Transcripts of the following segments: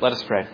Let us pray.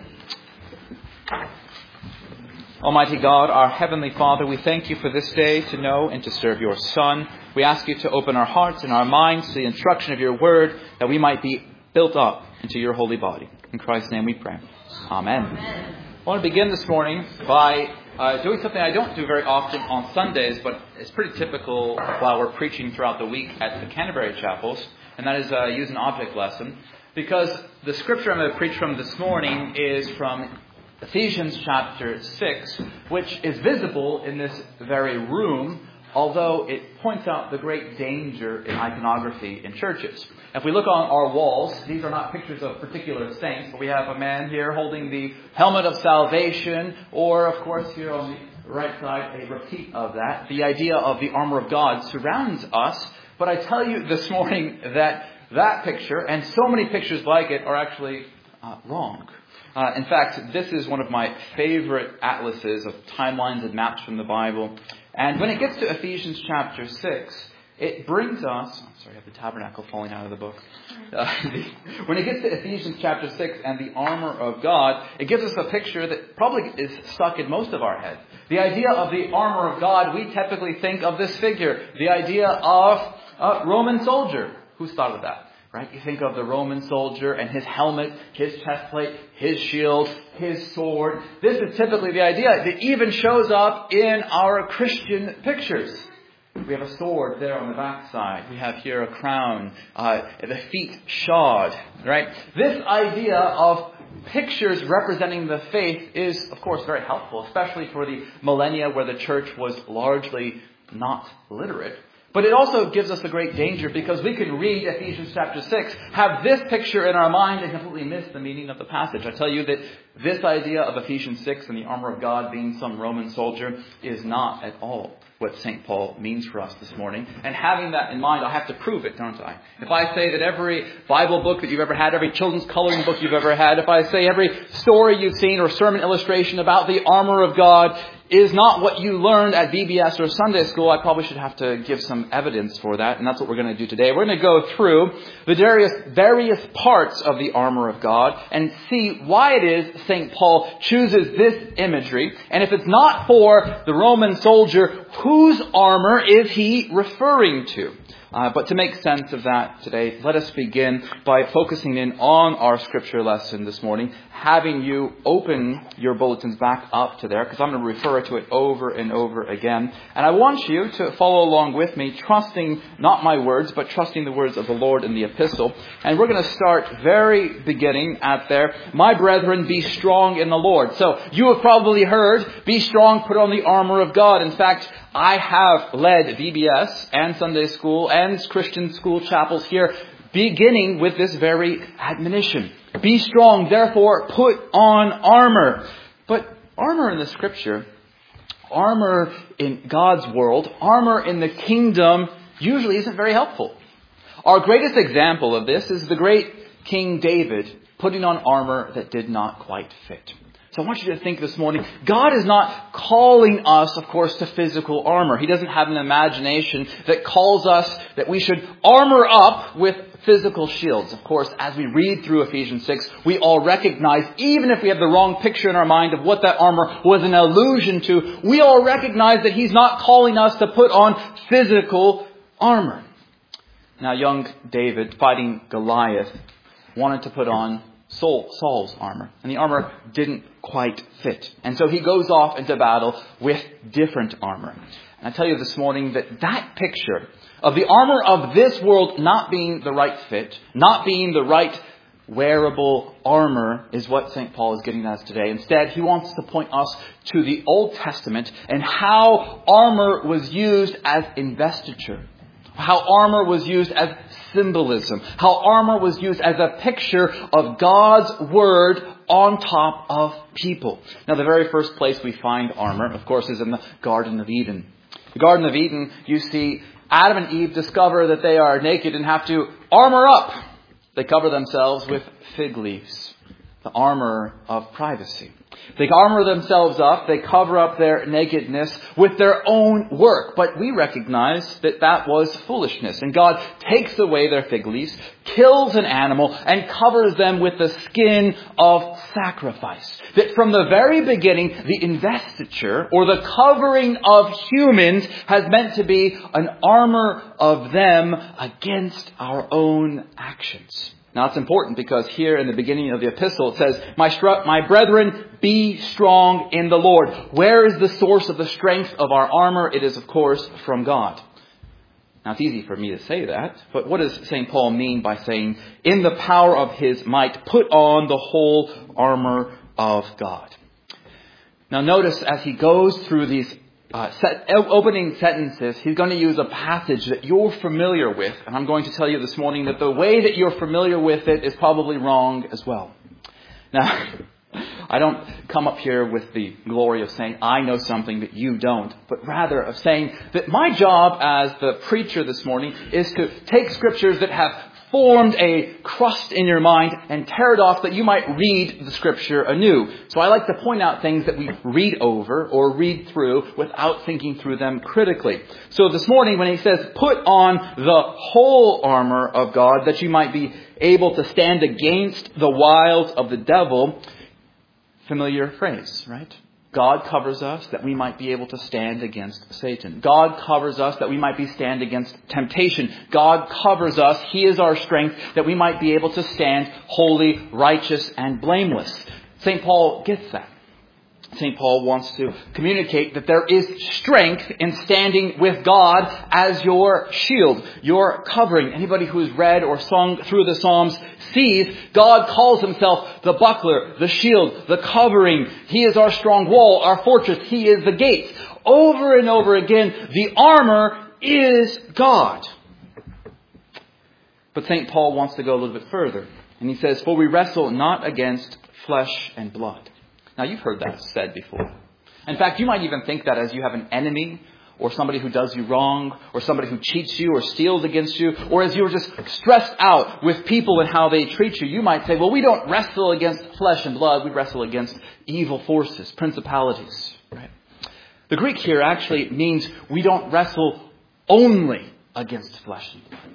Almighty God, our Heavenly Father, we thank you for this day to know and to serve your Son. We ask you to open our hearts and our minds to the instruction of your word, that we might be built up into your holy body. In Christ's name we pray. Amen. I want to begin this morning by doing something I don't do very often on Sundays, but it's pretty typical while we're preaching throughout the week at the Canterbury chapels, and that is use an object lesson. Because the scripture I'm going to preach from this morning is from Ephesians chapter 6, which is visible in this very room, although it points out the great danger in iconography in churches. If we look on our walls, these are not pictures of particular saints, but we have a man here holding the helmet of salvation, or of course here on the right side, a repeat of that. The idea of the armor of God surrounds us, but I tell you this morning that picture and so many pictures like it are actually wrong. In fact, this is one of my favorite atlases of timelines and maps from the Bible. And when it gets to Ephesians chapter 6, it brings us... I have the tabernacle falling out of the book. When it gets to Ephesians chapter 6 and the armor of God, it gives us a picture that probably is stuck in most of our heads. The idea of the armor of God, we typically think of this figure. The idea of a Roman soldier. Who's thought of that? Right? You think of the Roman soldier and his helmet, his chest plate, his shield, his sword. This is typically the idea. It even shows up in our Christian pictures. We have a sword there on the backside. We have here a crown, the feet shod. Right? This idea of pictures representing the faith is, of course, very helpful, especially for the millennia where the church was largely not literate. But it also gives us a great danger, because we can read Ephesians chapter 6, have this picture in our mind and completely miss the meaning of the passage. I tell you that this idea of Ephesians 6 and the armor of God being some Roman soldier is not at all what St. Paul means for us this morning. And having that in mind, I have to prove it, don't I? If I say that every Bible book that you've ever had, every children's coloring book you've ever had, if I say every story you've seen or sermon illustration about the armor of God is not what you learned at VBS or Sunday school, I probably should have to give some evidence for that. And that's what we're going to do today. We're going to go through the various parts of the armor of God and see why it is St. Paul chooses this imagery. And if it's not for the Roman soldier, whose armor is he referring to? But to make sense of that today, let us begin by focusing in on our scripture lesson this morning, having you open your bulletins back up to there, because I'm going to refer to it over and over again. And I want you to follow along with me, trusting not my words, but trusting the words of the Lord in the epistle. And we're going to start very beginning at there. My brethren, be strong in the Lord. So you have probably heard, be strong, put on the armor of God. In fact, I have led VBS and Sunday school and Christian school chapels here, beginning with this very admonition. Be strong, therefore put on armor. But armor in the scripture, armor in God's world, armor in the kingdom usually isn't very helpful. Our greatest example of this is the great King David putting on armor that did not quite fit. So I want you to think this morning, God is not calling us, of course, to physical armor. He doesn't have an imagination that calls us that we should armor up with physical shields. Of course, as we read through Ephesians 6, we all recognize, even if we have the wrong picture in our mind of what that armor was an allusion to, we all recognize that He's not calling us to put on physical armor. Now, young David, fighting Goliath, wanted to put on Saul's armor, and the armor didn't quite fit. And so he goes off into battle with different armor. And I tell you this morning that picture of the armor of this world not being the right fit, not being the right wearable armor, is what St. Paul is getting at us today. Instead, he wants to point us to the Old Testament and how armor was used as investiture. How armor was used as symbolism. How armor was used as a picture of God's word on top of people. Now, the very first place we find armor, of course, is in the Garden of Eden. The Garden of Eden, you see Adam and Eve discover that they are naked and have to armor up. They cover themselves with fig leaves. the armor of privacy. They armor themselves up, they cover up their nakedness with their own work. But we recognize that that was foolishness. And God takes away their fig leaves, kills an animal, and covers them with the skin of sacrifice. That from the very beginning, the investiture or the covering of humans has meant to be an armor of them against our own actions. Now it's important because here in the beginning of the epistle it says, My brethren, be strong in the Lord. Where is the source of the strength of our armor? It is, of course, from God. Now it's easy for me to say that, but what does St. Paul mean by saying, in the power of his might, put on the whole armor of God? Now notice as he goes through these opening sentences, he's going to use a passage that you're familiar with. And I'm going to tell you this morning that the way that you're familiar with it is probably wrong as well. Now, I don't come up here with the glory of saying I know something that you don't, but rather of saying that my job as the preacher this morning is to take scriptures that have formed a crust in your mind and tear it off that you might read the scripture anew. So I like to point out things that we read over or read through without thinking through them critically. So this morning when he says, put on the whole armor of God that you might be able to stand against the wiles of the devil, familiar phrase, right? God covers us that we might be able to stand against Satan. God covers us that we might be stand against temptation. God covers us, He is our strength, that we might be able to stand holy, righteous, and blameless. St. Paul gets that. St. Paul wants to communicate that there is strength in standing with God as your shield, your covering. Anybody who has read or sung through the Psalms sees God calls Himself the buckler, the shield, the covering. He is our strong wall, our fortress. He is the gates. Over and over again, the armor is God. But St. Paul wants to go a little bit further. And he says, for we wrestle not against flesh and blood. Now, you've heard that said before. In fact, you might even think that as you have an enemy or somebody who does you wrong or somebody who cheats you or steals against you, or as you're just stressed out with people and how they treat you, you might say, well, we don't wrestle against flesh and blood. We wrestle against evil forces, principalities. Right? The Greek here actually means we don't wrestle only against flesh and blood.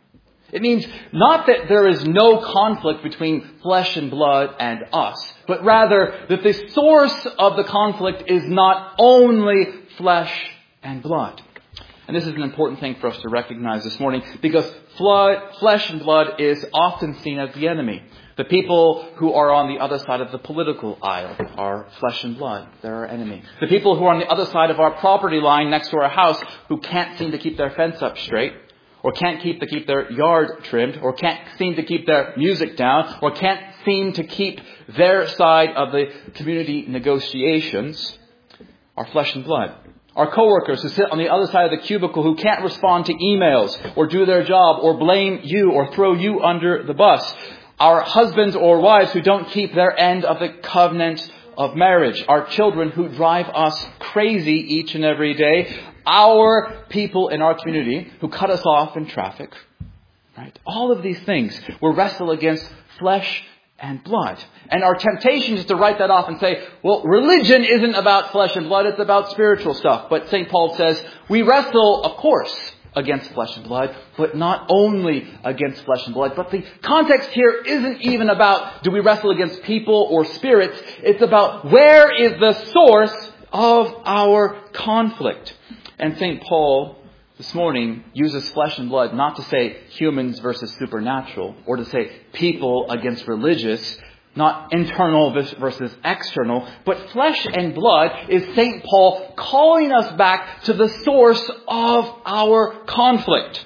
It means not that there is no conflict between flesh and blood and us, but rather that the source of the conflict is not only flesh and blood. And this is an important thing for us to recognize this morning because flesh and blood is often seen as the enemy. The people who are on the other side of the political aisle are flesh and blood. They're our enemy. The people who are on the other side of our property line next to our house who can't seem to keep their fence up straight, or can't keep their yard trimmed, or can't seem to keep their music down, or can't seem to keep their side of the community negotiations, are flesh and blood. Our coworkers who sit on the other side of the cubicle who can't respond to emails, or do their job, or blame you, or throw you under the bus. Our husbands or wives who don't keep their end of the covenant of marriage. Our children who drive us crazy each and every day. Our people in our community who cut us off in traffic. Right? All of these things we wrestle against flesh and blood. And our temptation is to write that off and say, well, religion isn't about flesh and blood, it's about spiritual stuff. But St. Paul says, we wrestle, of course, against flesh and blood, but not only against flesh and blood. But the context here isn't even about do we wrestle against people or spirits. It's about where is the source of our conflict. And St. Paul this morning uses flesh and blood not to say humans versus supernatural or to say people against religious, not internal versus external, but flesh and blood is St. Paul calling us back to the source of our conflict.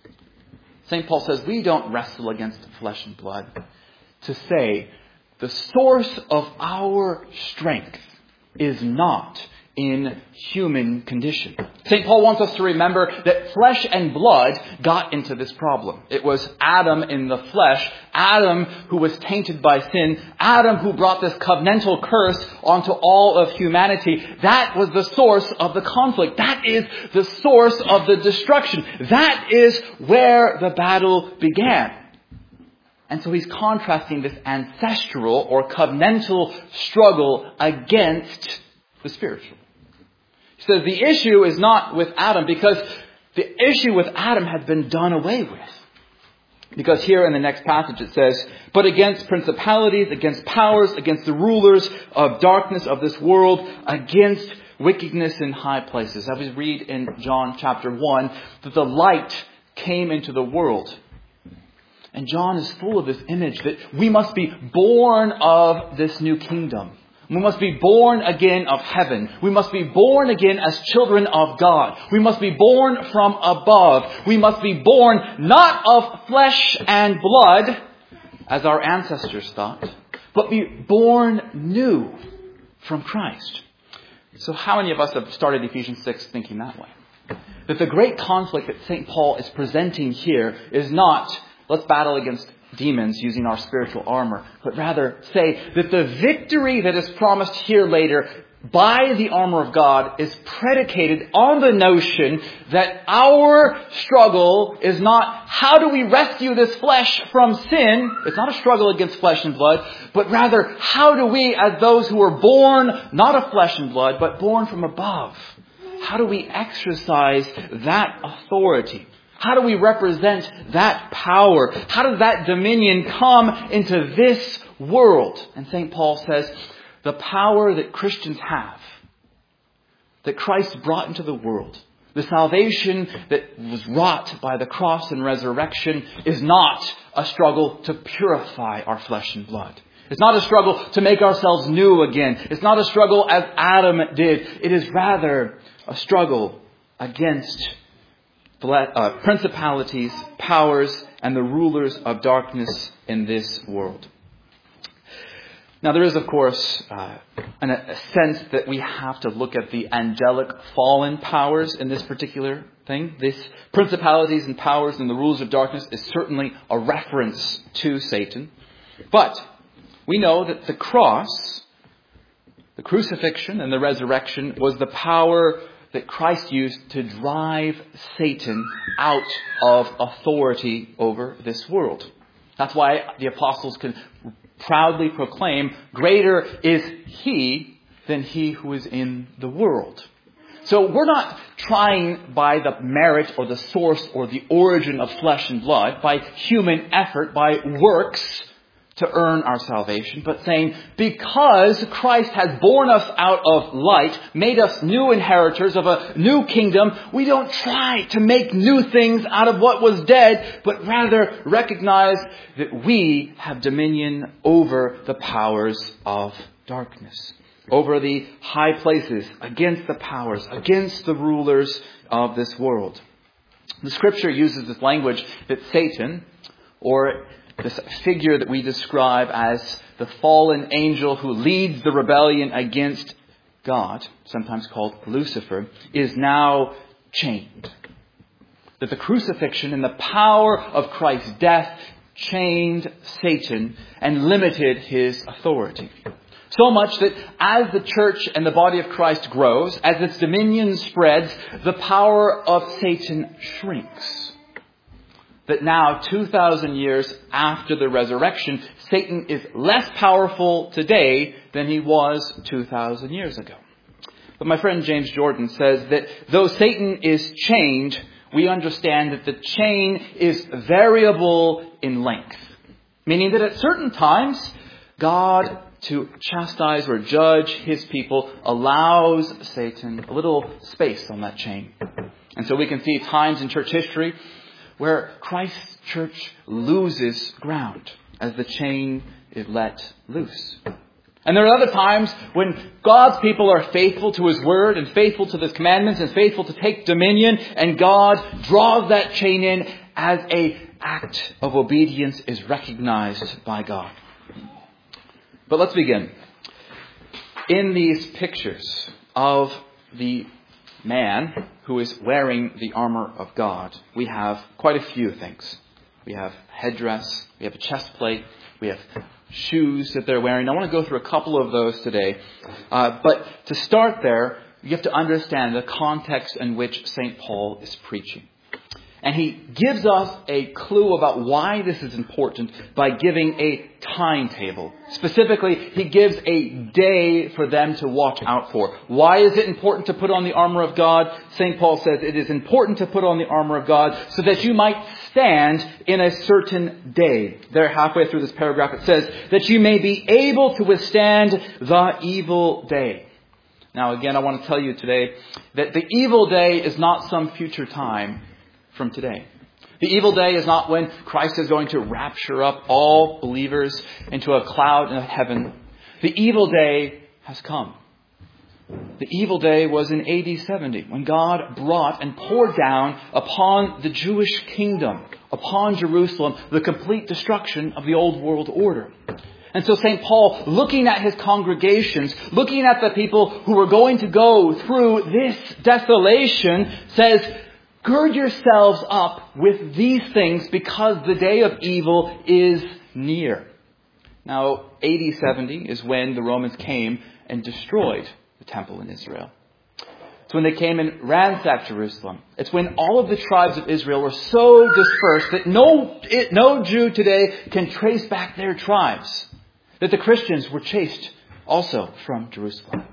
St. Paul says we don't wrestle against flesh and blood to say the source of our strength is not in human condition. St. Paul wants us to remember that flesh and blood got into this problem. It was Adam in the flesh, Adam who was tainted by sin, Adam who brought this covenantal curse onto all of humanity. That was the source of the conflict. That is the source of the destruction. That is where the battle began. And so he's contrasting this ancestral or covenantal struggle against the spiritual. He says the issue is not with Adam, because the issue with Adam has been done away with. Because here in the next passage it says, but against principalities, against powers, against the rulers of darkness of this world, against wickedness in high places. As we read in John chapter 1, that the light came into the world. And John is full of this image that we must be born of this new kingdom. We must be born again of heaven. We must be born again as children of God. We must be born from above. We must be born not of flesh and blood, as our ancestors thought, but be born new from Christ. So how many of us have started Ephesians 6 thinking that way? That the great conflict that St. Paul is presenting here is not, let's battle against demons using our spiritual armor, but rather say that the victory that is promised here later by the armor of God is predicated on the notion that our struggle is not how do we rescue this flesh from sin. It's not a struggle against flesh and blood, but rather how do we, as those who are born not of flesh and blood, but born from above, how do we exercise that authority? How do we represent that power? How does that dominion come into this world? And St. Paul says, the power that Christians have, that Christ brought into the world, the salvation that was wrought by the cross and resurrection, is not a struggle to purify our flesh and blood. It's not a struggle to make ourselves new again. It's not a struggle as Adam did. It is rather a struggle against principalities, powers, and the rulers of darkness in this world. Now there is, of course, a sense that we have to look at the angelic fallen powers in this particular thing. This principalities and powers and the rulers of darkness is certainly a reference to Satan. But we know that the cross, the crucifixion and the resurrection was the power that Christ used to drive Satan out of authority over this world. That's why the apostles can proudly proclaim, greater is he than he who is in the world. So we're not trying by the merit or the source or the origin of flesh and blood, by human effort, by works, to earn our salvation, but saying, because Christ has borne us out of light, made us new inheritors of a new kingdom, we don't try to make new things out of what was dead, but rather recognize that we have dominion over the powers of darkness, over the high places, against the powers, against the rulers of this world. The Scripture uses this language that Satan, or this figure that we describe as the fallen angel who leads the rebellion against God, sometimes called Lucifer, is now chained. That the crucifixion and the power of Christ's death chained Satan and limited his authority. So much that as the church and the body of Christ grows, as its dominion spreads, the power of Satan shrinks. That now, 2,000 years after the resurrection, Satan is less powerful today than he was 2,000 years ago. But my friend James Jordan says that though Satan is chained, we understand that the chain is variable in length. Meaning that at certain times, God, to chastise or judge his people, allows Satan a little space on that chain. And so we can see times in church history where Christ's church loses ground as the chain is let loose. And there are other times when God's people are faithful to his word and faithful to his commandments and faithful to take dominion, and God draws that chain in as an act of obedience is recognized by God. But let's begin. In these pictures of the man who is wearing the armor of God, we have quite a few things. We have headdress, we have a chest plate, we have shoes that they're wearing. I want to go through a couple of those today. But to start there, you have to understand the context in which St. Paul is preaching. And he gives us a clue about why this is important by giving a timetable. Specifically, he gives a day for them to watch out for. Why is it important to put on the armor of God? St. Paul says it is important to put on the armor of God so that you might stand in a certain day. There, halfway through this paragraph, it says that you may be able to withstand the evil day. Now, again, I want to tell you today that the evil day is not some future time from today. The evil day is not when Christ is going to rapture up all believers into a cloud in heaven. The evil day has come. The evil day was in AD 70 when God brought and poured down upon the Jewish kingdom, upon Jerusalem, the complete destruction of the old world order. And so St. Paul, looking at his congregations, looking at the people who were going to go through this desolation, says, gird yourselves up with these things because the day of evil is near. Now, AD 70 is when the Romans came and destroyed the temple in Israel. It's when they came and ransacked Jerusalem. It's when all of the tribes of Israel were so dispersed that no Jew today can trace back their tribes. That the Christians were chased also from Jerusalem.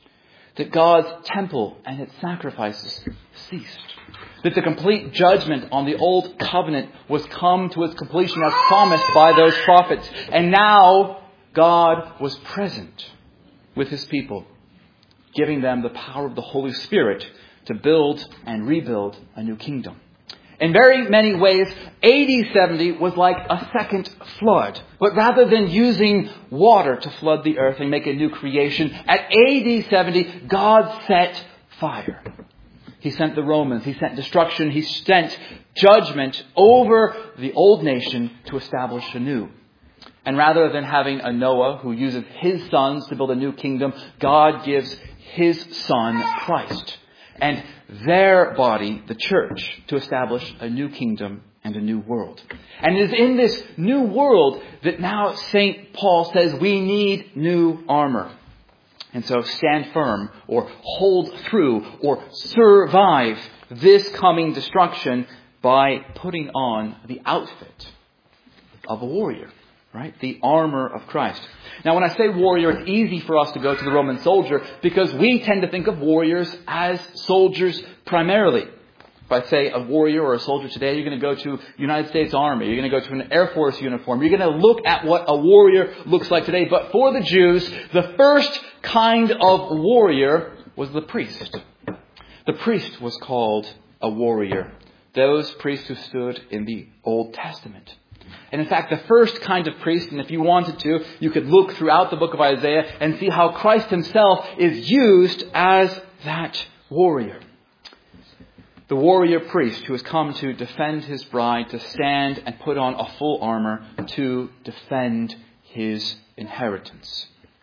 That God's temple and its sacrifices ceased. That the complete judgment on the old covenant was come to its completion as promised by those prophets. And now God was present with his people, giving them the power of the Holy Spirit to build and rebuild a new kingdom. In very many ways, AD 70 was like a second flood. But rather than using water to flood the earth and make a new creation, at AD 70, God set fire. He sent the Romans. He sent destruction. He sent judgment over the old nation to establish a new. And rather than having a Noah who uses his sons to build a new kingdom, God gives his son, Christ, and their body, the church, to establish a new kingdom and a new world. And it is in this new world that now St. Paul says we need new armor. And so stand firm or hold through or survive this coming destruction by putting on the outfit of a warrior. Right? The armor of Christ. Now, when I say warrior, it's easy for us to go to the Roman soldier because we tend to think of warriors as soldiers primarily. If I say a warrior or a soldier today, you're going to go to United States Army. You're going to go to an Air Force uniform. You're going to look at what a warrior looks like today. But for the Jews, the first kind of warrior was the priest. The priest was called a warrior. Those priests who stood in the Old Testament. And in fact, the first kind of priest, and if you wanted to, you could look throughout the book of Isaiah and see how Christ himself is used as that warrior. The warrior priest who has come to defend his bride, to stand and put on a full armor to defend his inheritance.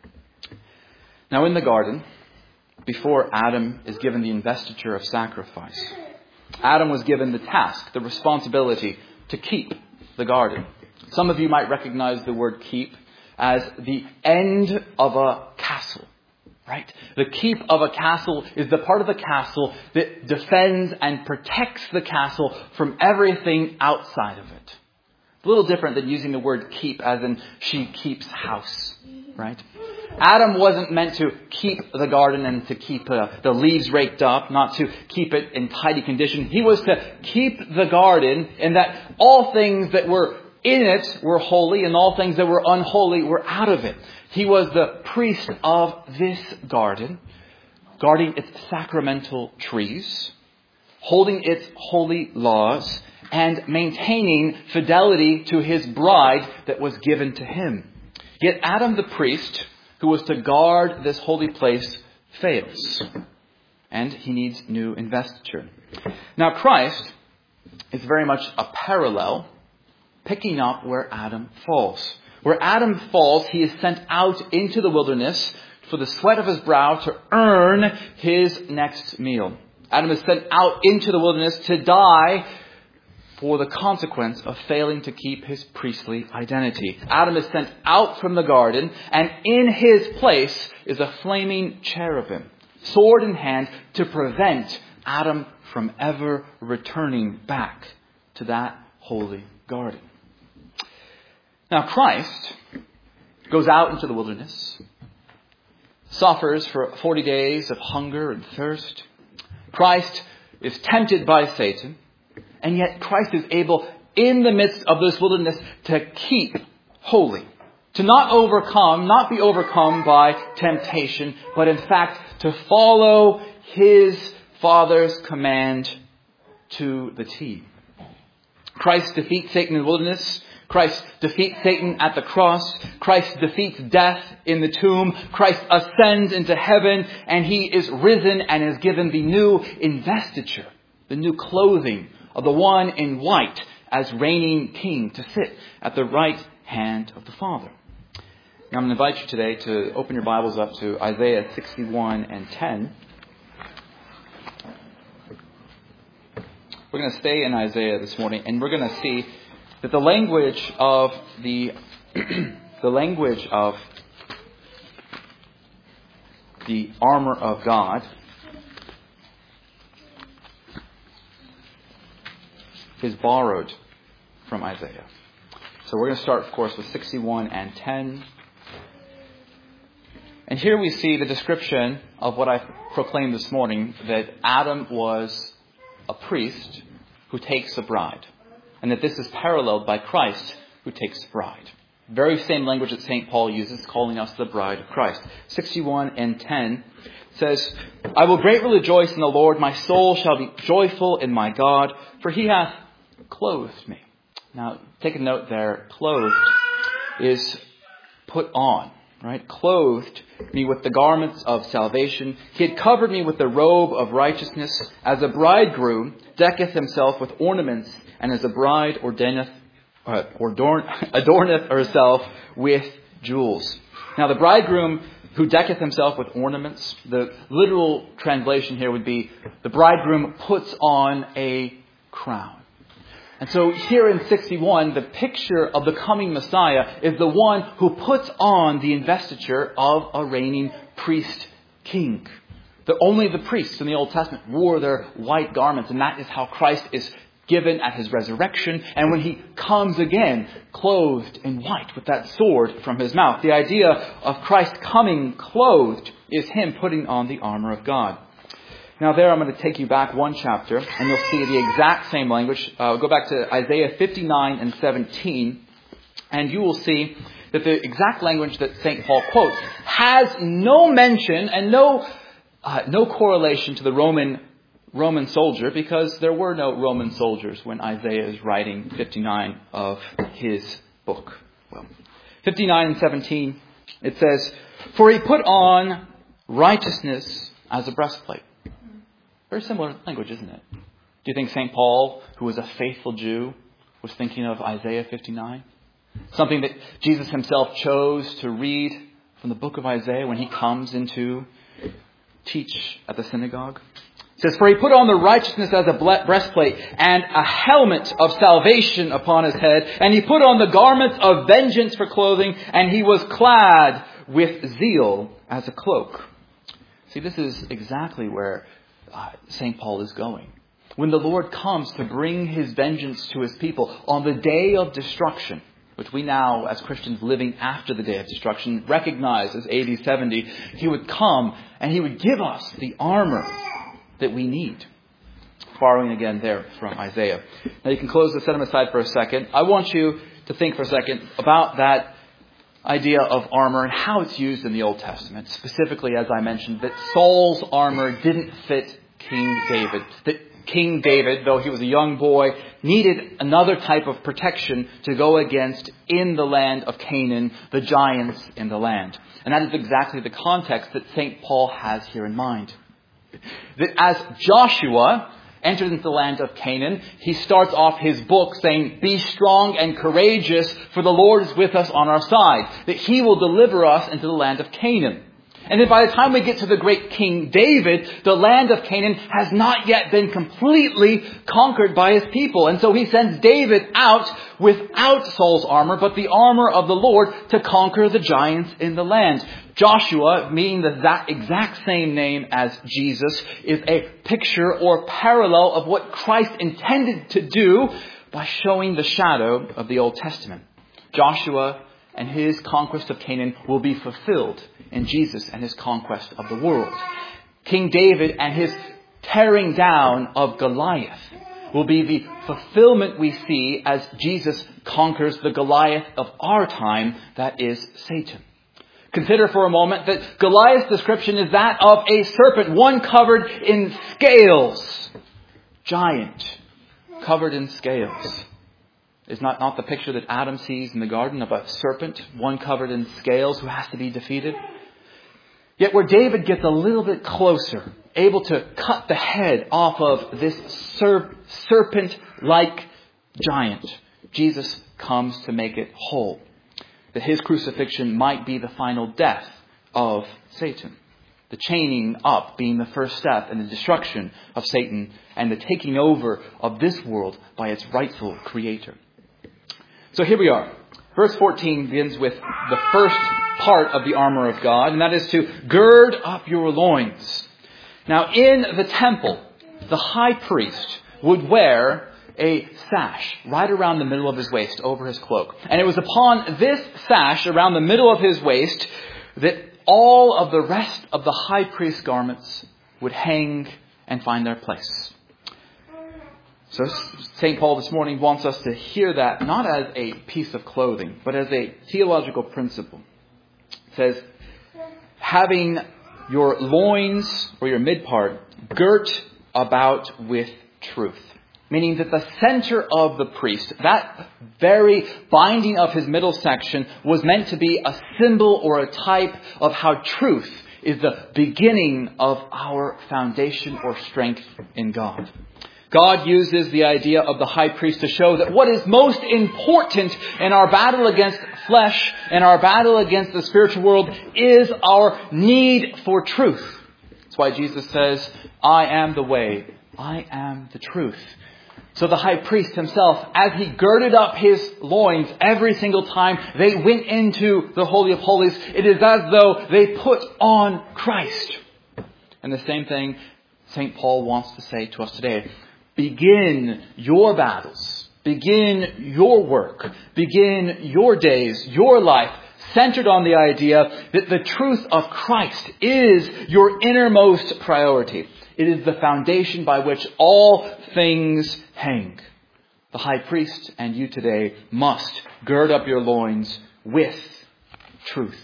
Now in the garden, before Adam is given the investiture of sacrifice, Adam was given the task, the responsibility to keep the garden. Some of you might recognize the word keep as the end of a castle, right? The keep of a castle is the part of the castle that defends and protects the castle from everything outside of it. A little different than using the word keep as in she keeps house, right? Adam wasn't meant to keep the garden and to keep the leaves raked up, not to keep it in tidy condition. He was to keep the garden in that all things that were in it were holy and all things that were unholy were out of it. He was the priest of this garden, guarding its sacramental trees, holding its holy laws, and maintaining fidelity to his bride that was given to him. Yet Adam the priest, who was to guard this holy place, fails. And he needs new investiture. Now Christ is very much a parallel, picking up where Adam falls. Where Adam falls, he is sent out into the wilderness for the sweat of his brow to earn his next meal. Adam is sent out into the wilderness to die for the consequence of failing to keep his priestly identity. Adam is sent out from the garden, and in his place is a flaming cherubim, sword in hand, to prevent Adam from ever returning back to that holy garden. Now Christ goes out into the wilderness, suffers for 40 days of hunger and thirst. Christ is tempted by Satan, and yet Christ is able, in the midst of this wilderness, to keep holy. To not be overcome by temptation, but in fact to follow his Father's command to the T. Christ defeats Satan in the wilderness. Christ defeats Satan at the cross. Christ defeats death in the tomb. Christ ascends into heaven, and he is risen and is given the new investiture, the new clothing of the one in white as reigning king to sit at the right hand of the Father. Now I'm going to invite you today to open your Bibles up to Isaiah 61 and 10. We're going to stay in Isaiah this morning, and we're going to see that the language of the armor of God is borrowed from Isaiah. So we're going to start, of course, with 61 and 10. And here we see the description of what I proclaimed this morning, that Adam was a priest who takes a bride. And that this is paralleled by Christ who takes a bride. Very same language that St. Paul uses, calling us the bride of Christ. 61 and 10 says, I will greatly rejoice in the Lord. My soul shall be joyful in my God, for he hath clothed me. Now, take a note there. Clothed is put on, right? Clothed me with the garments of salvation. He had covered me with the robe of righteousness, as a bridegroom decketh himself with ornaments, and as a bride adorneth herself with jewels. Now, the bridegroom who decketh himself with ornaments, the literal translation here would be, the bridegroom puts on a crown. And so here in 61, the picture of the coming Messiah is the one who puts on the investiture of a reigning priest king. Only the priests in the Old Testament wore their white garments, and that is how Christ is given at his resurrection, and when he comes again, clothed in white with that sword from his mouth. The idea of Christ coming clothed is him putting on the armor of God. Now there I'm going to take you back one chapter, and you'll see the exact same language. Go back to Isaiah 59 and 17, and you will see that the exact language that St. Paul quotes has no mention and no correlation to the Roman soldier, because there were no Roman soldiers when Isaiah is writing 59 of his book. Well, 59 and 17, it says, for he put on righteousness as a breastplate. Very similar language, isn't it? Do you think St. Paul, who was a faithful Jew, was thinking of Isaiah 59? Something that Jesus himself chose to read from the book of Isaiah when he comes in to teach at the synagogue. It says, for he put on the righteousness as a breastplate, and a helmet of salvation upon his head, and he put on the garments of vengeance for clothing, and he was clad with zeal as a cloak. See, this is exactly where St. Paul is going. When the Lord comes to bring his vengeance to his people on the day of destruction, which we now, as Christians living after the day of destruction, recognize as AD 70, he would come and he would give us the armor that we need. Borrowing again there from Isaiah. Now you can close the set aside for a second. I want you to think for a second about that idea of armor and how it's used in the Old Testament. Specifically, as I mentioned, that Saul's armor didn't fit King David. That King David, though he was a young boy, needed another type of protection to go against in the land of Canaan, the giants in the land. And that is exactly the context that St. Paul has here in mind. That as Joshua enters into the land of Canaan, he starts off his book saying, be strong and courageous, for the Lord is with us on our side. That he will deliver us into the land of Canaan. And then by the time we get to the great King David, the land of Canaan has not yet been completely conquered by his people. And so he sends David out without Saul's armor, but the armor of the Lord to conquer the giants in the land. Joshua, meaning that exact same name as Jesus, is a picture or parallel of what Christ intended to do by showing the shadow of the Old Testament. Joshua and his conquest of Canaan will be fulfilled in Jesus and his conquest of the world. King David and his tearing down of Goliath will be the fulfillment we see as Jesus conquers the Goliath of our time, that is Satan. Consider for a moment that Goliath's description is that of a serpent, one covered in scales. Giant, covered in scales. Is not the picture that Adam sees in the garden of a serpent, one covered in scales who has to be defeated? Yet where David gets a little bit closer, able to cut the head off of this serpent-like giant, Jesus comes to make it whole. That his crucifixion might be the final death of Satan. The chaining up being the first step in the destruction of Satan and the taking over of this world by its rightful creator. So here we are. Verse 14 begins with the first part of the armor of God, and that is to gird up your loins. Now in the temple, the high priest would wear a sash right around the middle of his waist over his cloak. And it was upon this sash around the middle of his waist that all of the rest of the high priest's garments would hang and find their place. So St. Paul this morning wants us to hear that not as a piece of clothing, but as a theological principle. It says, having your loins or your mid part girt about with truth. Meaning that the center of the priest, that very binding of his middle section, was meant to be a symbol or a type of how truth is the beginning of our foundation or strength in God. God uses the idea of the high priest to show that what is most important in our battle against flesh and our battle against the spiritual world is our need for truth. That's why Jesus says, I am the way, I am the truth. So the high priest himself, as he girded up his loins every single time they went into the Holy of Holies, it is as though they put on Christ. And the same thing St. Paul wants to say to us today. Begin your battles. Begin your work. Begin your days, your life, centered on the idea that the truth of Christ is your innermost priority. It is the foundation by which all things hang. The high priest and you today must gird up your loins with truth.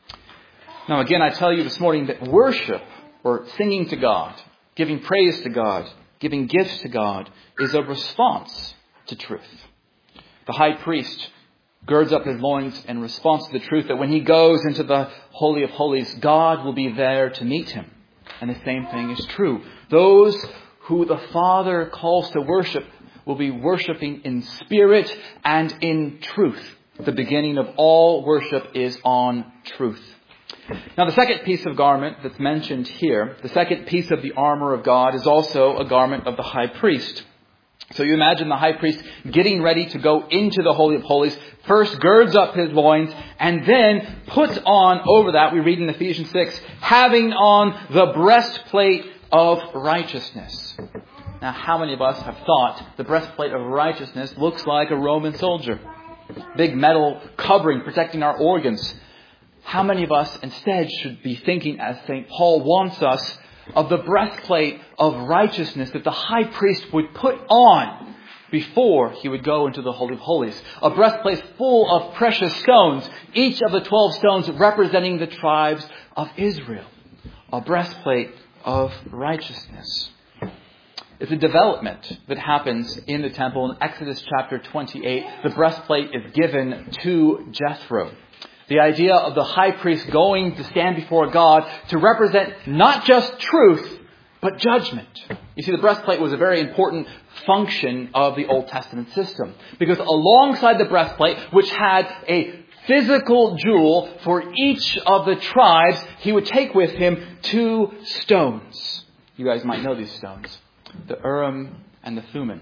Now again, I tell you this morning that worship, or singing to God, giving praise to God, giving gifts to God, is a response to truth. The high priest girds up his loins in response to the truth that when he goes into the Holy of Holies, God will be there to meet him. And the same thing is true. Those who the Father calls to worship will be worshiping in spirit and in truth. The beginning of all worship is on truth. Now the second piece of garment that's mentioned here, the second piece of the armor of God, is also a garment of the high priest. So you imagine the high priest getting ready to go into the Holy of Holies, first girds up his loins, and then puts on over that, we read in Ephesians 6, having on the breastplate of righteousness. Now how many of us have thought the breastplate of righteousness looks like a Roman soldier? Big metal covering protecting our organs. How many of us instead should be thinking, as St. Paul wants us, of the breastplate of righteousness that the high priest would put on before he would go into the Holy of Holies. A breastplate full of precious stones, each of the 12 stones representing the tribes of Israel. A breastplate of righteousness. It's a development that happens in the temple. In Exodus chapter 28, the breastplate is given to Jethro. The idea of the high priest going to stand before God to represent not just truth, but judgment. You see, the breastplate was a very important function of the Old Testament system. Because alongside the breastplate, which had a physical jewel for each of the tribes, he would take with him 2 stones. You guys might know these stones. The Urim and the Thummim.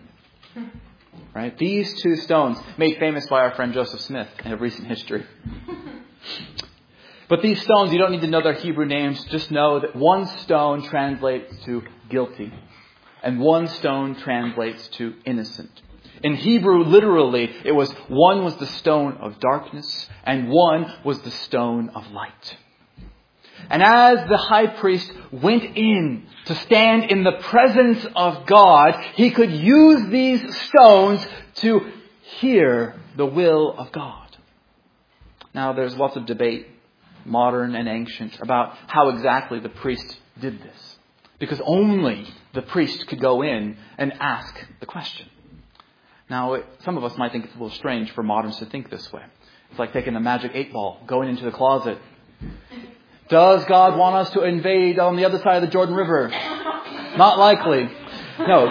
Right? These 2 stones, made famous by our friend Joseph Smith in a recent history. But these stones, you don't need to know their Hebrew names. Just know that one stone translates to guilty. And one stone translates to innocent. In Hebrew, literally, it was one was the stone of darkness and one was the stone of light. And as the high priest went in to stand in the presence of God, he could use these stones to hear the will of God. Now, there's lots of debate, modern and ancient, about how exactly the priest did this. Because only the priest could go in and ask the question. Now, some of us might think it's a little strange for moderns to think this way. It's like taking a magic 8-ball, going into the closet. Does God want us to invade on the other side of the Jordan River? Not likely. No,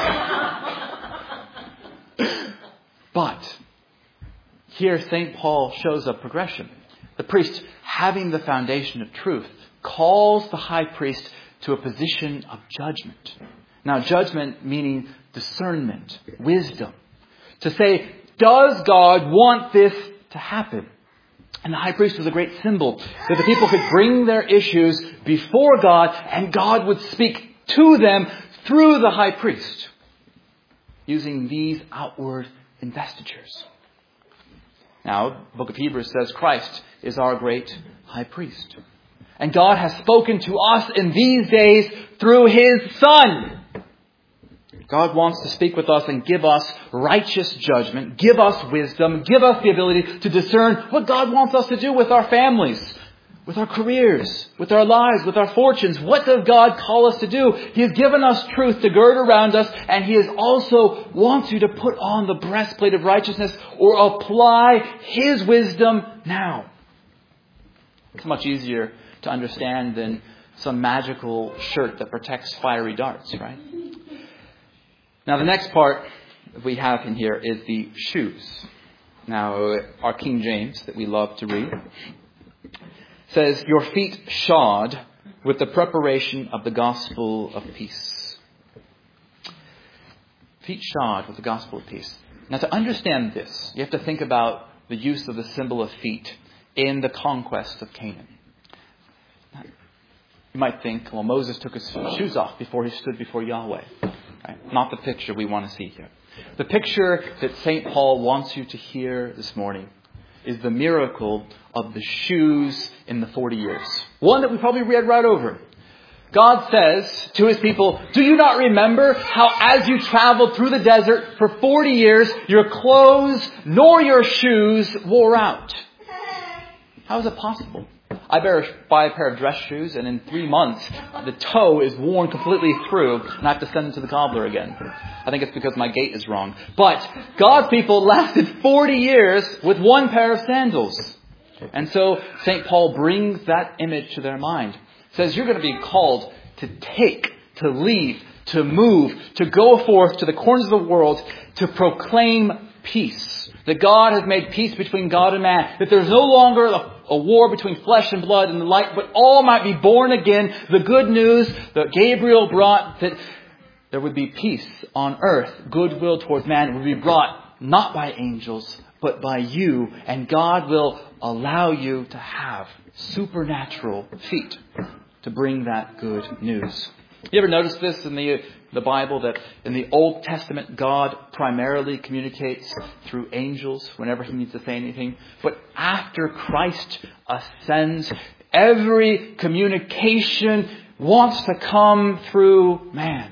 But here St. Paul shows a progression. The priest, having the foundation of truth, calls the high priest to a position of judgment. Now, judgment meaning discernment, wisdom. To say, does God want this to happen? And the high priest was a great symbol that the people could bring their issues before God and God would speak to them through the high priest using these outward investitures. Now, the book of Hebrews says Christ is our great high priest. And God has spoken to us in these days through His Son. God wants to speak with us and give us righteous judgment, give us wisdom, give us the ability to discern what God wants us to do with our families, with our careers, with our lives, with our fortunes. What does God call us to do? He has given us truth to gird around us, and He has also wants you to put on the breastplate of righteousness or apply His wisdom now. It's much easier to understand than some magical shirt that protects fiery darts, right? Now, the next part we have in here is the shoes. Now, our King James that we love to read says, your feet shod with the preparation of the gospel of peace. Feet shod with the gospel of peace. Now, to understand this, you have to think about the use of the symbol of feet in the conquest of Canaan. You might think, well, Moses took his shoes off before he stood before Yahweh. Right? Not the picture we want to see here. The picture that St. Paul wants you to hear this morning is the miracle of the shoes in the 40 years. One that we probably read right over. God says to His people, do you not remember how as you traveled through the desert for 40 years, your clothes nor your shoes wore out? How is it possible? I buy a pair of dress shoes, and in 3 months, the toe is worn completely through, and I have to send them to the cobbler again. I think it's because my gait is wrong. But God's people lasted 40 years with one pair of sandals. And so St. Paul brings that image to their mind. Says you're going to be called to take, to leave, to move, to go forth to the corners of the world, to proclaim peace. That God has made peace between God and man. That there's no longer a war between flesh and blood and the like, but all might be born again. The good news that Gabriel brought, that there would be peace on earth, goodwill towards man, would be brought not by angels, but by you. And God will allow you to have supernatural feet to bring that good news. You ever notice this in the Bible, that in the Old Testament, God primarily communicates through angels whenever He needs to say anything. But after Christ ascends, every communication wants to come through man.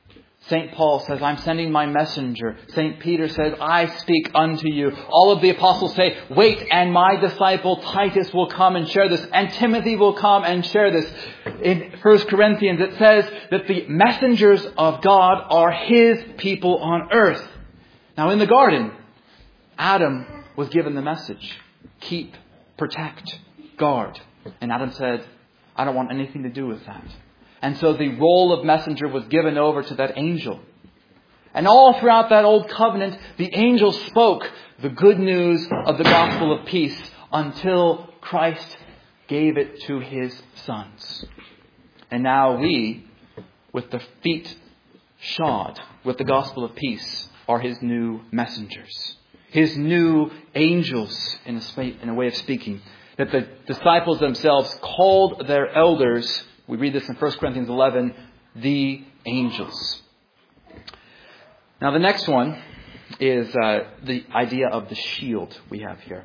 St. Paul says, I'm sending my messenger. St. Peter says, I speak unto you. All of the apostles say, wait, and my disciple Titus will come and share this. And Timothy will come and share this. In 1 Corinthians, it says that the messengers of God are His people on earth. Now, in the garden, Adam was given the message. Keep, protect, guard. And Adam said, I don't want anything to do with that. And so the role of messenger was given over to that angel. And all throughout that old covenant, the angel spoke the good news of the gospel of peace until Christ gave it to His sons. And now we, with the feet shod with the gospel of peace, are His new messengers. His new angels, in a way of speaking. That the disciples themselves called their elders, we read this in 1 Corinthians 11, the angels. Now the next one is the idea of the shield we have here.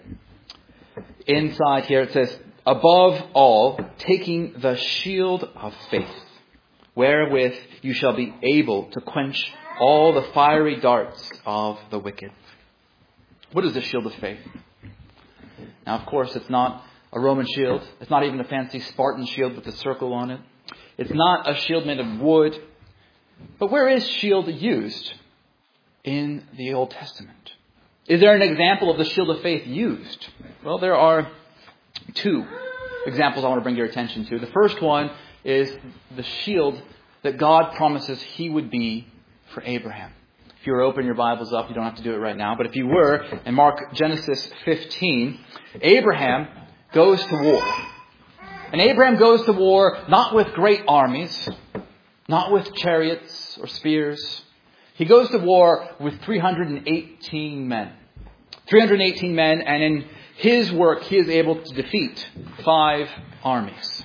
Inside here it says, above all, taking the shield of faith, wherewith you shall be able to quench all the fiery darts of the wicked. What is the shield of faith? Now, of course, it's not a Roman shield. It's not even a fancy Spartan shield with a circle on it. It's not a shield made of wood. But where is shield used in the Old Testament? Is there an example of the shield of faith used? Well, there are two examples I want to bring your attention to. The first one is the shield that God promises He would be for Abraham. If you were to open your Bibles up, you don't have to do it right now, but if you were, and mark Genesis 15, Abraham goes to war. And Abraham goes to war not with great armies, not with chariots or spears. He goes to war with 318 men. 318 men, and in his work, he is able to defeat 5 armies.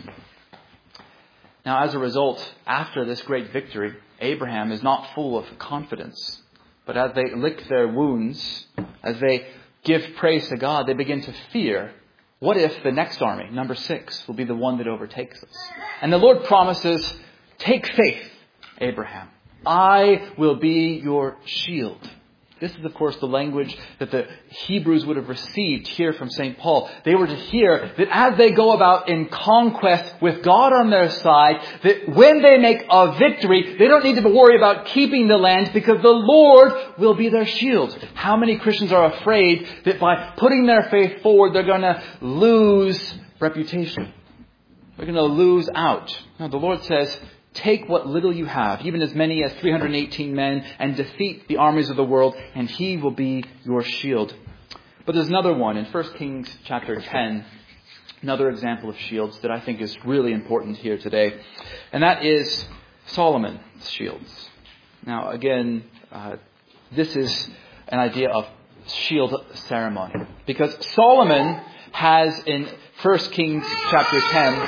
Now, as a result, after this great victory, Abraham is not full of confidence. But as they lick their wounds, as they give praise to God, they begin to fear, what if the next army, number 6, will be the one that overtakes us? And the Lord promises, take faith, Abraham. I will be your shield. This is, of course, the language that the Hebrews would have received here from St. Paul. They were to hear that as they go about in conquest with God on their side, that when they make a victory, they don't need to worry about keeping the land because the Lord will be their shield. How many Christians are afraid that by putting their faith forward, they're going to lose reputation? They're going to lose out. No, the Lord says, take what little you have, even as many as 318 men, and defeat the armies of the world, and He will be your shield. But there's another one in 1 Kings chapter 10, another example of shields that I think is really important here today. And that is Solomon's shields. Now, again, this is an idea of shield ceremony. Because Solomon has in 1 Kings chapter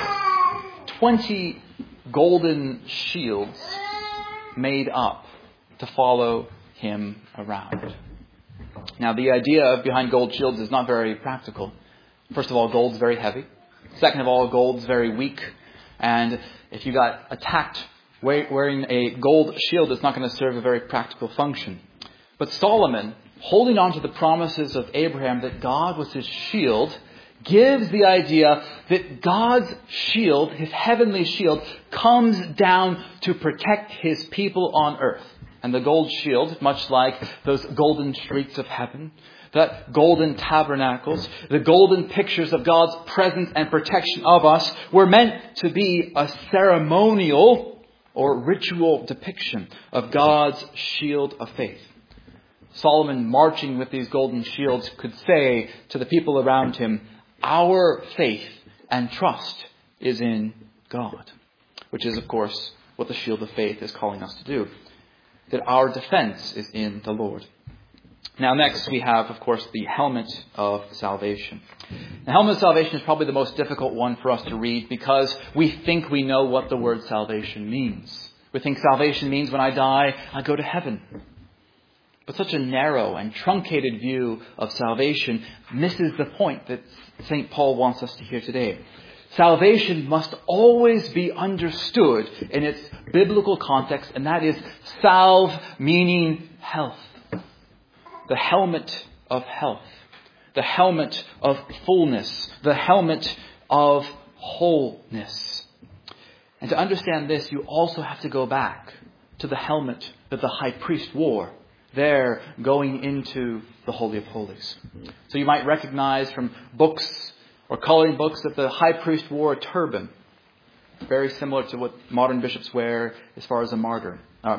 10, 20 golden shields made up to follow him around. Now, the idea behind gold shields is not very practical. First of all, gold's very heavy. Second of all, gold's very weak. And if you got attacked wearing a gold shield, it's not going to serve a very practical function. But Solomon, holding on to the promises of Abraham that God was his shield, gives the idea that God's shield, His heavenly shield, comes down to protect His people on earth. And the gold shield, much like those golden streets of heaven, that golden tabernacles, the golden pictures of God's presence and protection of us, were meant to be a ceremonial or ritual depiction of God's shield of faith. Solomon, marching with these golden shields, could say to the people around him, our faith and trust is in God. Which is, of course, what the shield of faith is calling us to do. That our defense is in the Lord. Now next we have, of course, the helmet of salvation. The helmet of salvation is probably the most difficult one for us to read because we think we know what the word salvation means. We think salvation means when I die, I go to heaven. But such a narrow and truncated view of salvation misses the point that St. Paul wants us to hear today. Salvation must always be understood in its biblical context, and that is salve, meaning health. The helmet of health. The helmet of fullness. The helmet of wholeness. And to understand this, you also have to go back to the helmet that the high priest wore there going into the Holy of Holies. So you might recognize from books or coloring books that the high priest wore a turban. Very similar to what modern bishops wear as far as a mitre.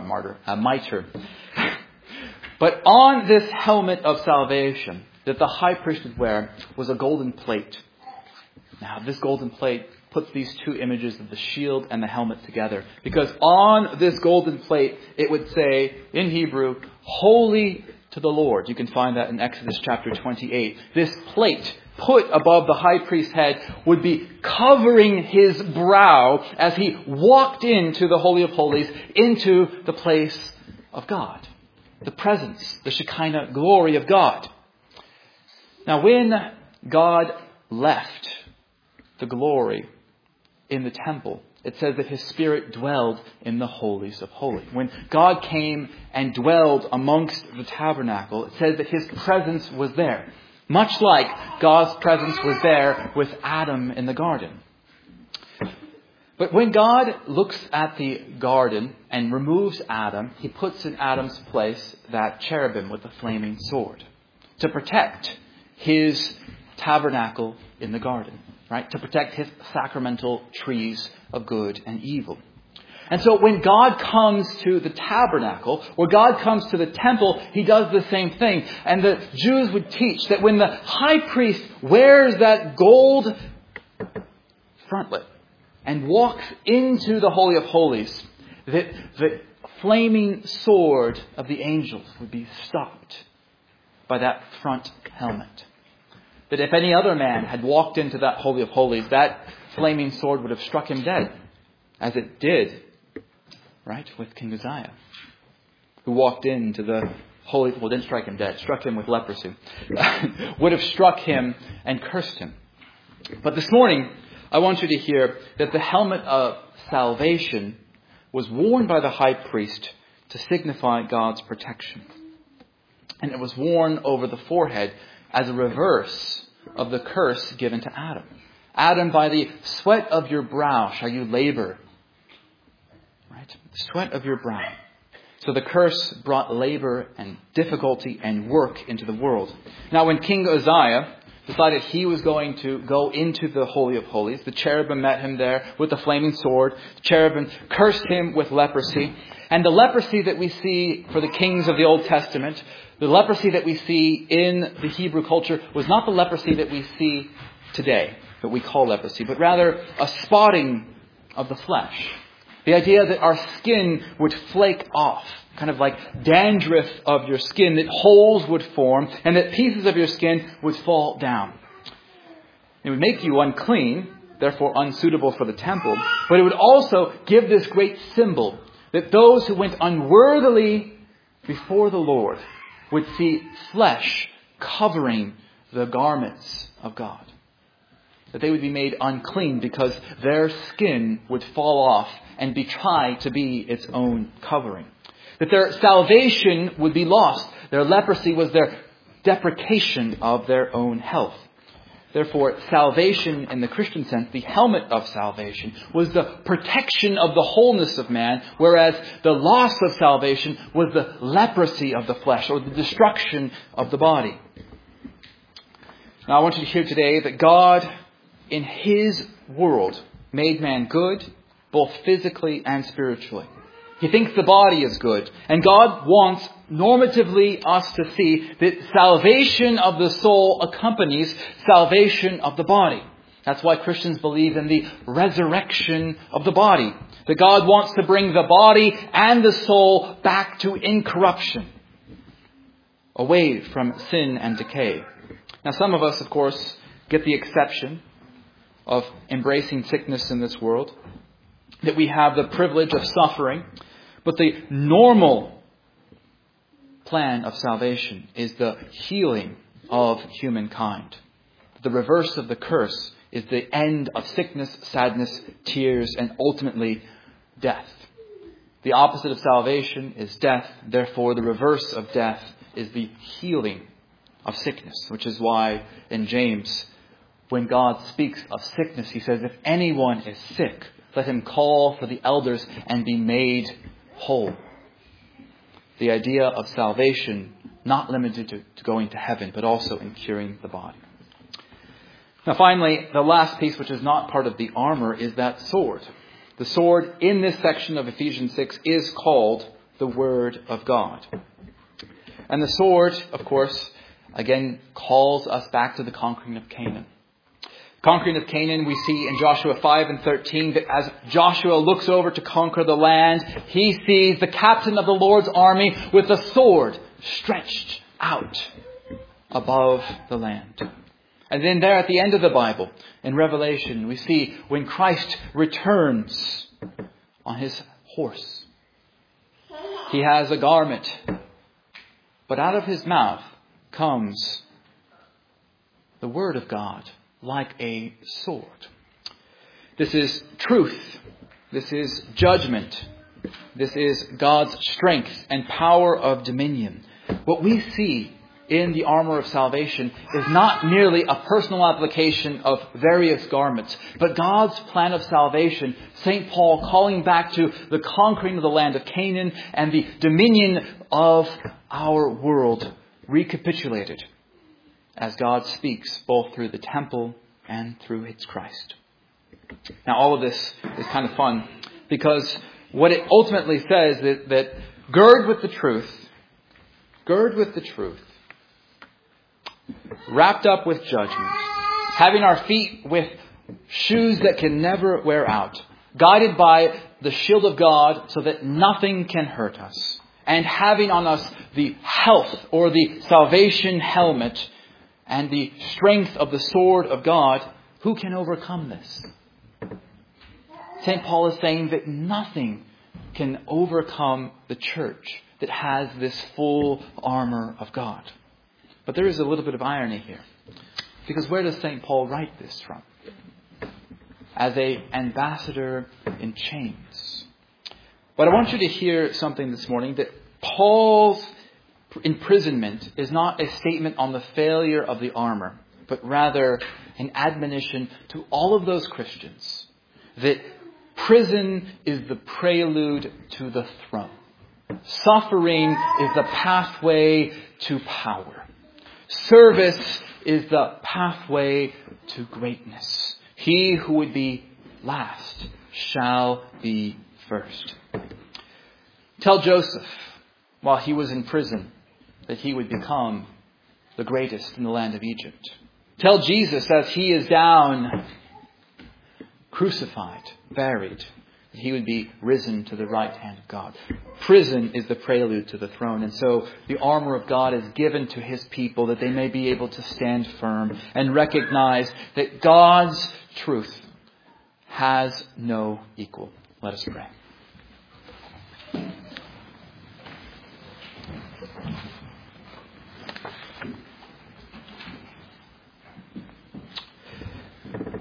But on this helmet of salvation that the high priest would wear was a golden plate. Now this golden plate puts these two images of the shield and the helmet together. Because on this golden plate, it would say in Hebrew, Holy to the Lord. You can find that in Exodus chapter 28. This plate put above the high priest's head would be covering his brow as he walked into the Holy of Holies, into the place of God. the presence, the Shekinah glory of God. Now, when God left the glory in the temple, it says that His Spirit dwelled in the holies of holies. When God came and dwelled amongst the tabernacle, it says that His presence was there. Much like God's presence was there with Adam in the garden. But when God looks at the garden and removes Adam, He puts in Adam's place that cherubim with the flaming sword to protect His tabernacle in the garden, right? To protect His sacramental trees of good and evil. And so when God comes to the tabernacle, or God comes to the temple, He does the same thing. And the Jews would teach that when the high priest wears that gold frontlet and walks into the Holy of Holies, that the flaming sword of the angels would be stopped by that front helmet. That if any other man had walked into that Holy of Holies, that flaming sword would have struck him dead, as it did, right, with King Uzziah, who walked into the Holy, well, didn't strike him dead, struck him with leprosy, would have struck him and cursed him. But this morning, I want you to hear that the helmet of salvation was worn by the high priest to signify God's protection. And it was worn over the forehead as a reverse of the curse given to Adam. Adam, by the sweat of your brow shall you labor. Right? The sweat of your brow. So the curse brought labor and difficulty and work into the world. Now when King Uzziah decided he was going to go into the Holy of Holies, the cherubim met him there with the flaming sword. The cherubim cursed him with leprosy. And the leprosy that we see for the kings of the Old Testament, the leprosy that we see in the Hebrew culture, was not the leprosy that we see today, that we call leprosy, but rather a spotting of the flesh. The idea that our skin would flake off, kind of like dandruff of your skin, that holes would form and that pieces of your skin would fall down. It would make you unclean, therefore unsuitable for the temple, but it would also give this great symbol that those who went unworthily before the Lord would see flesh covering the garments of God. That they would be made unclean because their skin would fall off and be tried to be its own covering. That their salvation would be lost. Their leprosy was their deprecation of their own health. Therefore, salvation in the Christian sense, the helmet of salvation, was the protection of the wholeness of man, whereas the loss of salvation was the leprosy of the flesh, or the destruction of the body. Now I want you to hear today that God, in His world, made man good, both physically and spiritually. He thinks the body is good. And God wants normatively us to see that salvation of the soul accompanies salvation of the body. That's why Christians believe in the resurrection of the body. That God wants to bring the body and the soul back to incorruption, away from sin and decay. Now some of us, of course, get the exception of embracing sickness in this world, that we have the privilege of suffering. But the normal plan of salvation is the healing of humankind. The reverse of the curse is the end of sickness, sadness, tears, and ultimately death. The opposite of salvation is death. Therefore, the reverse of death is the healing of sickness, which is why in James, when God speaks of sickness, He says, if anyone is sick, let him call for the elders and be made whole. The idea of salvation not limited to going to heaven, but also in curing the body. Now finally, the last piece, which is not part of the armor, is that sword. The sword in this section of Ephesians 6 is called the Word of God. And the sword, of course, again calls us back to the conquering of Canaan. Conquering of Canaan, we see in Joshua 5 and 13 that as Joshua looks over to conquer the land, he sees the captain of the Lord's army with a sword stretched out above the land. And then there at the end of the Bible, in Revelation, we see when Christ returns on His horse, He has a garment But out of his mouth comes the word of God like a sword. This is truth. This is judgment. This is God's strength and power of dominion. What we see in the armor of salvation is not merely a personal application of various garments, but God's plan of salvation. St. Paul calling back to the conquering of the land of Canaan and the dominion of our world recapitulated as God speaks both through the temple and through its Christ. Now all of this is kind of fun because what it ultimately says is that gird with the truth, wrapped up with judgment, having our feet with shoes that can never wear out, guided by the shield of God so that nothing can hurt us, and having on us the health or the salvation helmet and the strength of the sword of God. Who can overcome this? St. Paul is saying that nothing can overcome the church that has this full armor of God. But there is a little bit of irony here. Because where does St. Paul write this from? As an ambassador in chains. But I want you to hear something this morning, that Paul's imprisonment is not a statement on the failure of the armor, but rather an admonition to all of those Christians that prison is the prelude to the throne. Suffering is the pathway to power. Service is the pathway to greatness. He who would be last shall be first. Tell Joseph, while he was in prison, that he would become the greatest in the land of Egypt. Tell Jesus, as he is down, crucified, buried, that he would be risen to the right hand of God. Prison is the prelude to the throne. And so the armor of God is given to his people that they may be able to stand firm and recognize that God's truth has no equal. Let us pray.